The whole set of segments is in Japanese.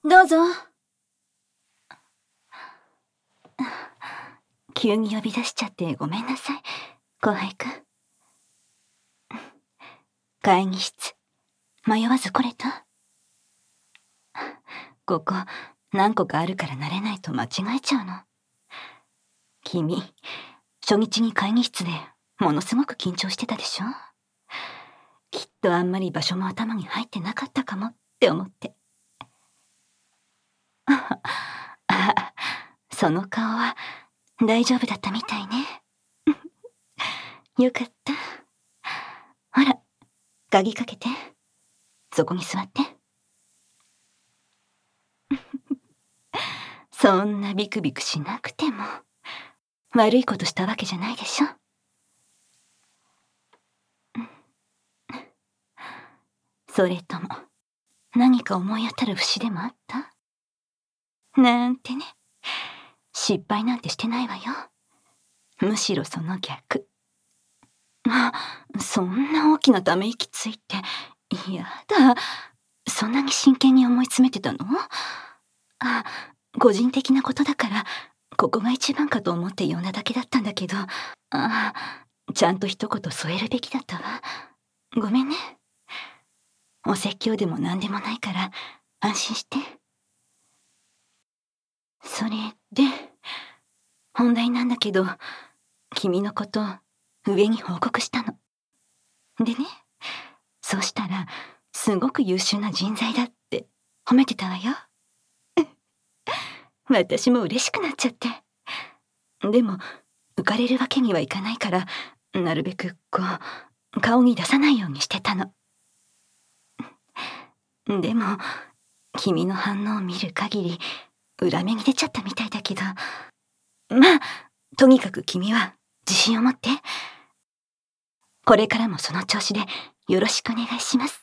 どうぞ。急に呼び出しちゃってごめんなさい、浩平くん。会議室、迷わず来れた？ここ、何個かあるから慣れないと間違えちゃうの。君、初日に会議室でものすごく緊張してたでしょ？きっとあんまり場所も頭に入ってなかったかもって思って。その顔は大丈夫だったみたいね。よかった。ほら、鍵かけて。そこに座って。そんなビクビクしなくても、悪いことしたわけじゃないでしょ。それとも、何か思い当たる節でもあった？なんてね。失敗なんてしてないわよ。むしろその逆。そんな大きなため息ついて、やだ。そんなに真剣に思い詰めてたの？個人的なことだから、ここが一番かと思って呼んだだけだったんだけど、ちゃんと一言添えるべきだったわ。ごめんね。お説教でも何でもないから、安心して。それで、本題なんだけど、君のこと、上に報告したの。でね、そうしたら、すごく優秀な人材だって褒めてたわよ。私も嬉しくなっちゃって。でも、浮かれるわけにはいかないから、なるべく顔に出さないようにしてたの。でも、君の反応を見る限り、裏目に出ちゃったみたいだけど、まあ、とにかく君は自信を持って。これからもその調子でよろしくお願いします。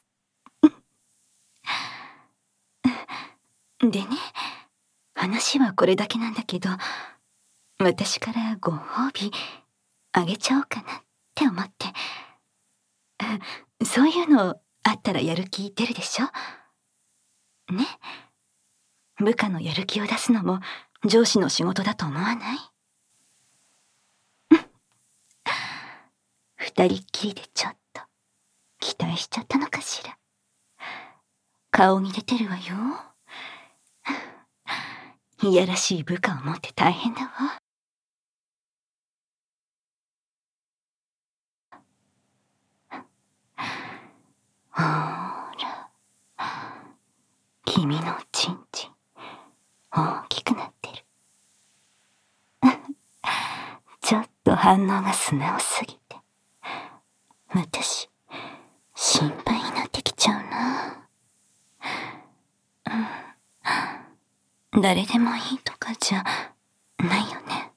でね、話はこれだけなんだけど、私からご褒美あげちゃおうかなって思って。そういうのあったらやる気出るでしょ？ね。部下のやる気を出すのも上司の仕事だと思わない？二人っきりでちょっと期待しちゃったのかしら。顔に出てるわよ。いやらしい部下を持って大変だわ。ほら、君のチンチン大きくなってる。ちょっと反応が素直すぎて、私心配になってきちゃうな。誰でもいいとかじゃないよね。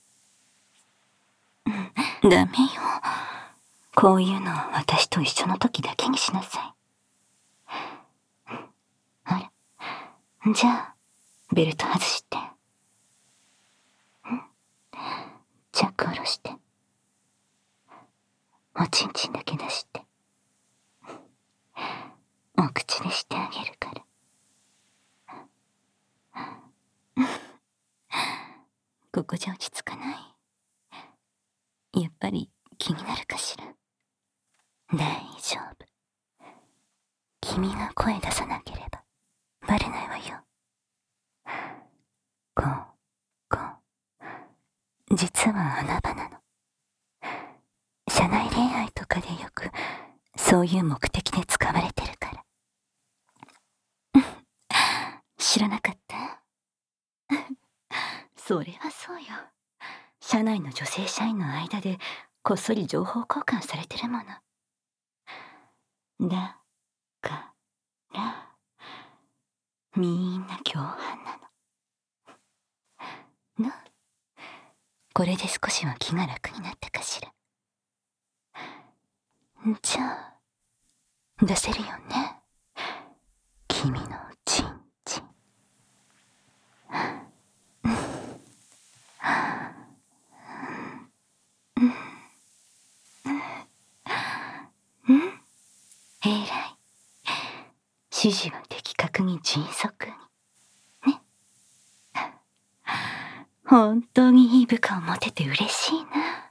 ダメよ。こういうのは私と一緒の時だけにしなさい。ほら、じゃあベルト外して。チャック下ろして。おちんちんだけ出して。お口でしてあげるから。ここじゃ落ち着かない？やっぱり気になるかしら。大丈夫。君が声出さなければバレないわよ。実は穴場なの。社内恋愛とかでよくそういう目的で使われてるから。知らなかった？それはそうよ。社内の女性社員の間でこっそり情報交換されてるもの。だからみんな共犯なの。これで少しは気が楽になったかしら。じゃあ出せるよね、君のチンチン。えらい。指示は的確に迅速に。 本当にいい部下を持てて嬉しい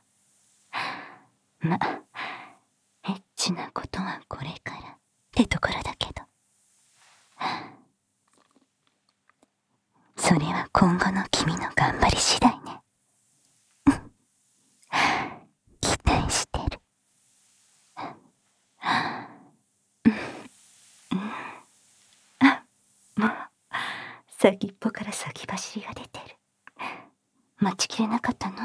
な。エッチなことはこれからってところだけど、それは今後の君の頑張り次第ね。期待してる。もう先っぽから先走りが出てる。待ちきれなかったの？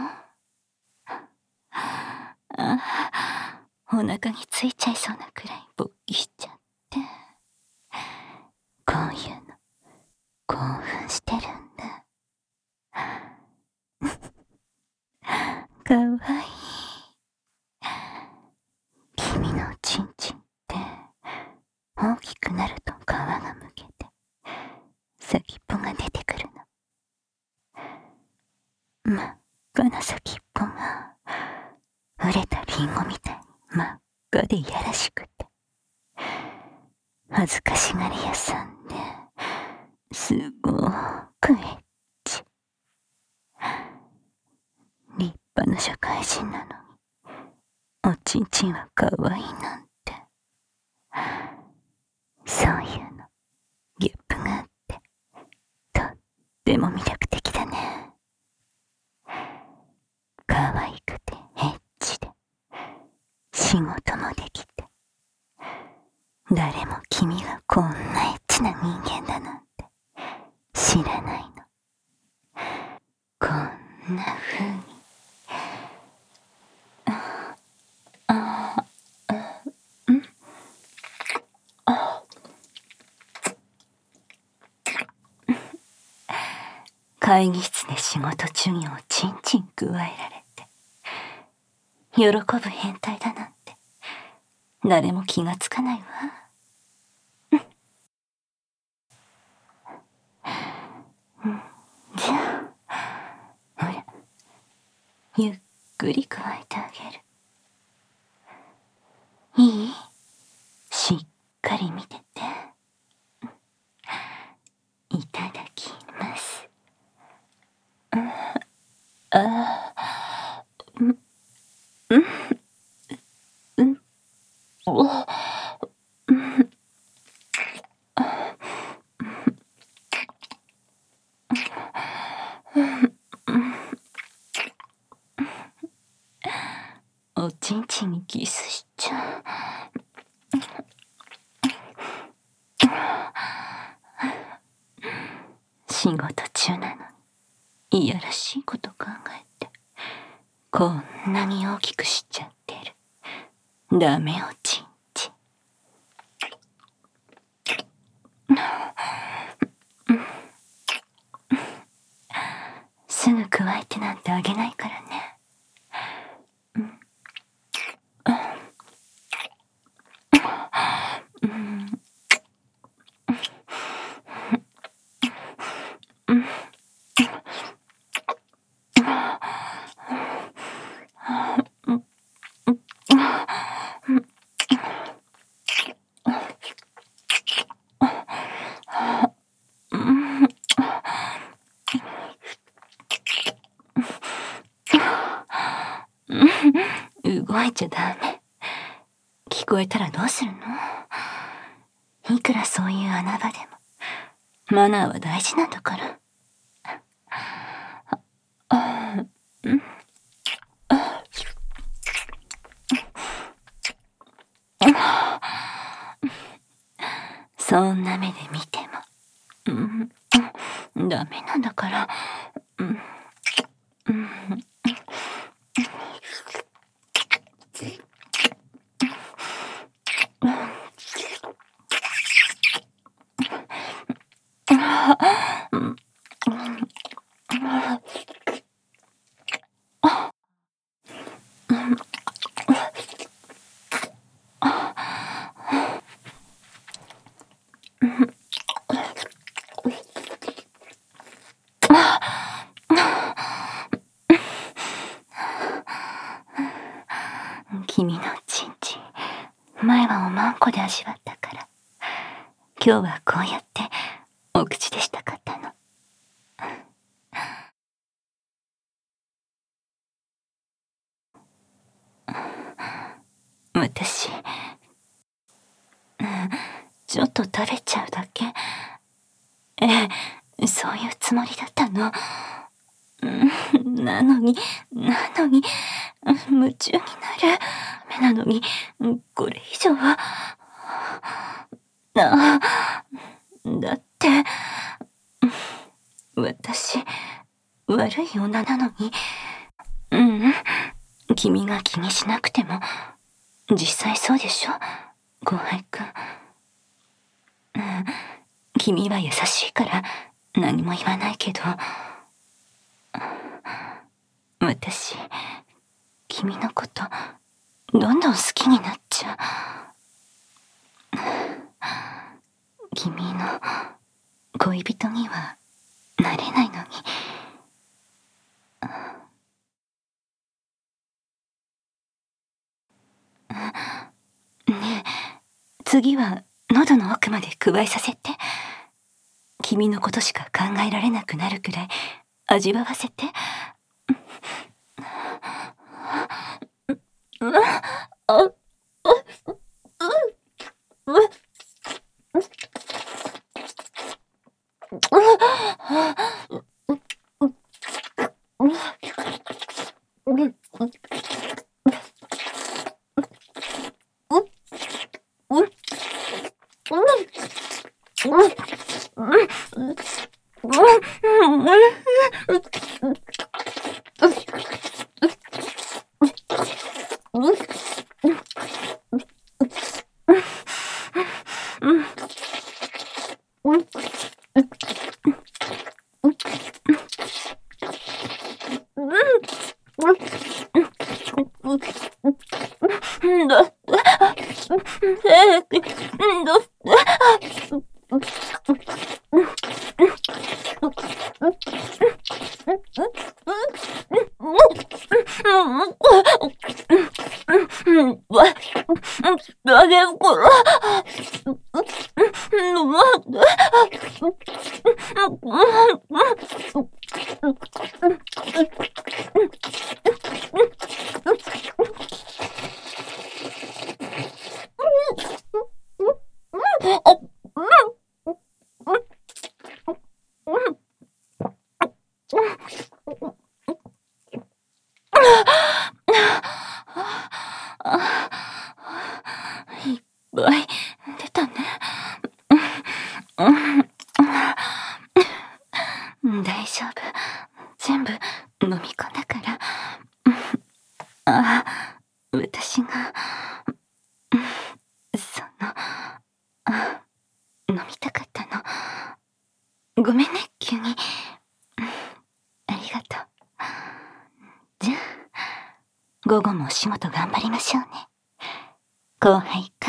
お腹についちゃいそうなくらい勃起しちゃって。こういうの興奮してるんだ。かわいい。君のチンチンって大きくなると皮がむけて先っぽが出てくるの。真っ赤な先っぽが熟れたリンゴみたいに真っ赤でいやらしくて、恥ずかしがり屋さんですごくエッチ。立派な社会人なのにおちんちんは可愛いなんて。そういうのギャップがあってとっても魅力的だね。可愛くてエッチで仕事もできて、誰も君がこんなエッチな人間だなんて知らないの。こんな風に会議室で仕事中におちんちん加えられて喜ぶ変態だなんて誰も気がつかないわ。じゃあほら、ゆっくり加えてあげる。いい？しっかり見てて。いただきます。おちんちんにキスしちゃう。仕事中なのにいやらしいこと考えてこんなに大きくしちゃってる。ダメおちんちん。すぐ加えてなんてあげないからね。動いちゃダメ。聞こえたらどうするの？いくらそういう穴場でもマナーは大事なんだから。そんな目で見ても、ダメなんだから。君のちんちん、前はおまんこで味わったから、今日はこうやってお口でしたかったの。 ちょっと食べちゃうだけ。そういうつもりだったの。なのに、夢中になる。なのに、これ以上は。だって、私、悪い女なのに。君が気にしなくても、実際そうでしょ、後輩くん。君は優しいから何も言わないけど、私、君のことどんどん好きになっちゃう。君の恋人にはなれないのに。ねえ、次は喉の奥までくわえさせて。君のことしか考えられなくなるくらい味わわせて。いっぱい出たね。大丈夫。全部飲み込んだから。私が、飲みたかったの。ごめんね、急に。ありがとう。じゃあ、午後もお仕事頑張りましょうね。後輩か。